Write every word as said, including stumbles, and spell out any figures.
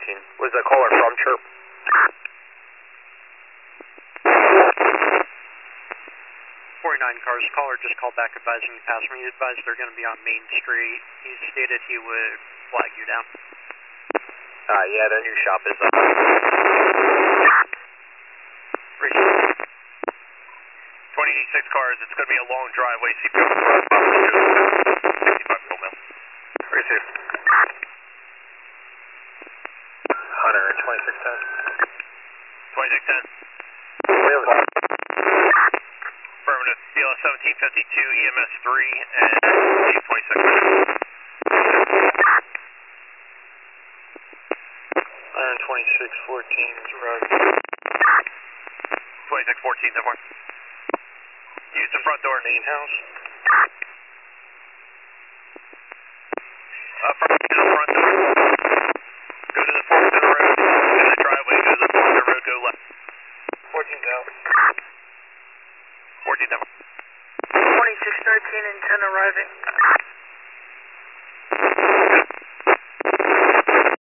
fourteen. Was the caller from Chirp? forty-nine cars, caller just called back advising you passed me. He advised they're going to be on Main Street. He stated he would flag you down. Uh, yeah, their new shop is up. twenty-six cars, it's going to be a long driveway. C P O sixty-five mil. Receive. Hunter, twenty-six ten. twenty-six ten. Affirmative, B L S seventeen fifty-two, E M S three, and Chief twenty-six. Hunter, twenty-six fourteen, road. twenty-six fourteen, so far. Use the front door. Main house. Uh, front, to the front door. Go to the fork of the road. Go to the driveway. Go to the fork of the road. Go left. fourteen's out. fourteen, so far. twenty-six thirteen and ten arriving.